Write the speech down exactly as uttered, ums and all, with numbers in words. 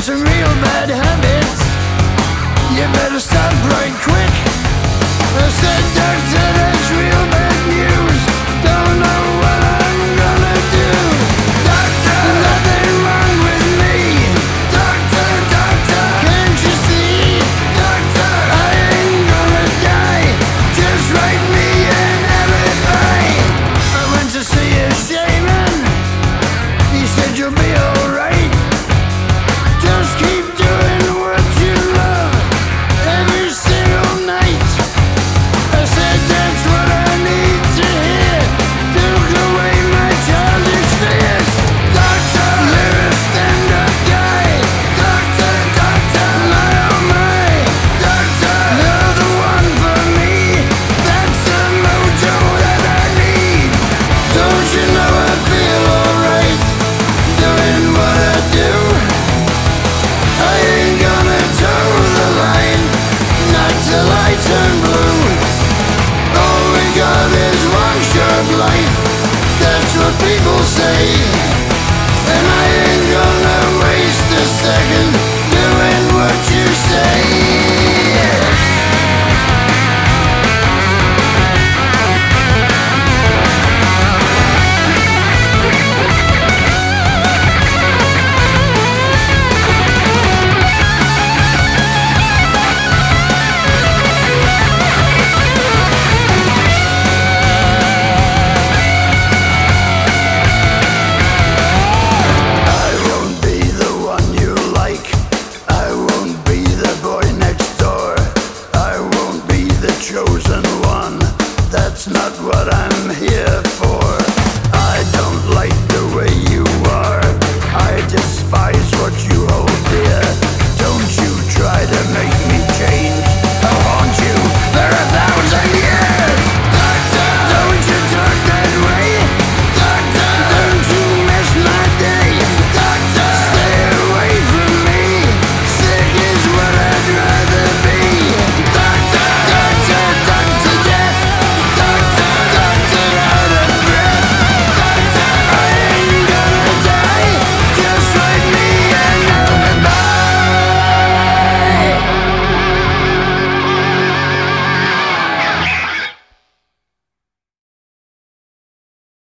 some real bad habits. You better stop right quick. I said, doctor, that's real bad news. Don't know what I'm gonna do. Doctor, nothing wrong with me. Doctor, doctor, can't you see? Doctor, I ain't gonna die. Just write me an alibi. I went to see a shaman. He said you'll be alright. Just keep doing what you love every single night. I said that's what I need to hear. Took away my childish fears. Doctor, you're a stand-up guy. Doctor, doctor, my oh my. Doctor, you're the one for me. That's the mojo that I need. Don't you know I feel alright doing what I do? I ain't gonna toe the line, not till I turn blue. All we got is one short life, that's what people say.